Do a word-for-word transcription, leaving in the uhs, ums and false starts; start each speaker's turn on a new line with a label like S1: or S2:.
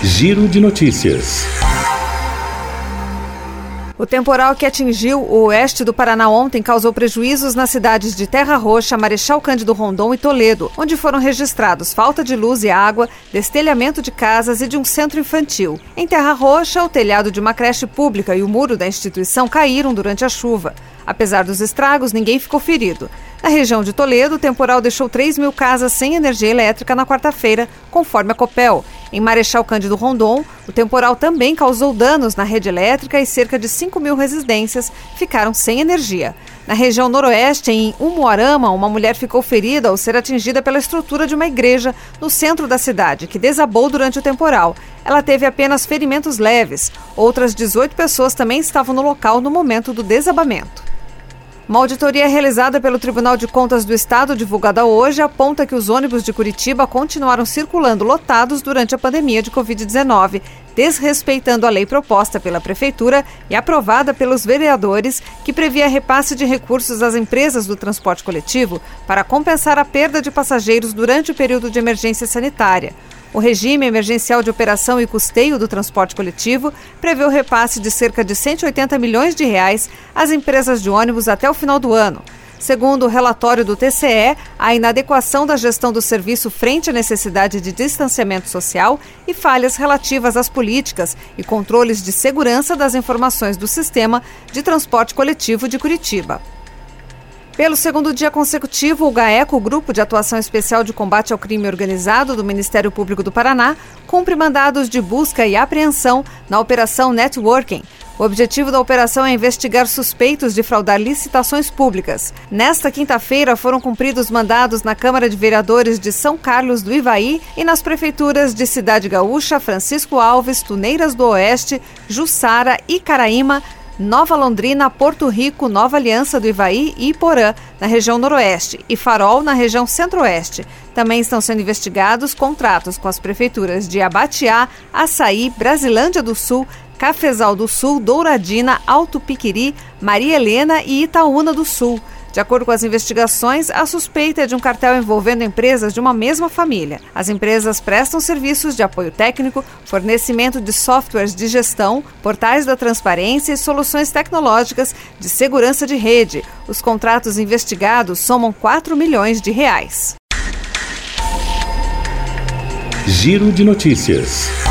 S1: Giro de notícias.
S2: O temporal que atingiu o oeste do Paraná ontem causou prejuízos nas cidades de Terra Roxa, Marechal Cândido Rondon e Toledo, onde foram registrados falta de luz e água, destelhamento de casas e de um centro infantil. Em Terra Roxa, o telhado de uma creche pública e o muro da instituição caíram durante a chuva. Apesar dos estragos, ninguém ficou ferido. Na região de Toledo, o temporal deixou três mil casas sem energia elétrica na quarta-feira, conforme a Copel. Em Marechal Cândido Rondon, o temporal também causou danos na rede elétrica e cerca de cinco mil residências ficaram sem energia. Na região noroeste, em Umuarama, uma mulher ficou ferida ao ser atingida pela estrutura de uma igreja no centro da cidade, que desabou durante o temporal. Ela teve apenas ferimentos leves. Outras dezoito pessoas também estavam no local no momento do desabamento. Uma auditoria realizada pelo Tribunal de Contas do Estado, divulgada hoje, aponta que os ônibus de Curitiba continuaram circulando lotados durante a pandemia de covid dezenove, desrespeitando a lei proposta pela Prefeitura e aprovada pelos vereadores, que previa repasse de recursos às empresas do transporte coletivo para compensar a perda de passageiros durante o período de emergência sanitária. O regime emergencial de operação e custeio do transporte coletivo prevê o repasse de cerca de cento e oitenta milhões de reais às empresas de ônibus até o final do ano. Segundo o relatório do T C E, a inadequação da gestão do serviço frente à necessidade de distanciamento social e falhas relativas às políticas e controles de segurança das informações do sistema de transporte coletivo de Curitiba. Pelo segundo dia consecutivo, o GAECO, o Grupo de Atuação Especial de Combate ao Crime Organizado do Ministério Público do Paraná, cumpre mandados de busca e apreensão na Operação Networking. O objetivo da operação é investigar suspeitos de fraudar licitações públicas. Nesta quinta-feira, foram cumpridos mandados na Câmara de Vereadores de São Carlos do Ivaí e nas prefeituras de Cidade Gaúcha, Francisco Alves, Tuneiras do Oeste, Jussara, Icaraíma, Nova Londrina, Porto Rico, Nova Aliança do Ivaí e Iporã, na região noroeste, e Farol, na região centro-oeste. Também estão sendo investigados contratos com as prefeituras de Abatiá, Açaí, Brasilândia do Sul, Cafezal do Sul, Douradina, Alto Piquiri, Maria Helena e Itaúna do Sul. De acordo com as investigações, a suspeita é de um cartel envolvendo empresas de uma mesma família. As empresas prestam serviços de apoio técnico, fornecimento de softwares de gestão, portais da transparência e soluções tecnológicas de segurança de rede. Os contratos investigados somam quatro milhões de reais.
S1: Giro de notícias.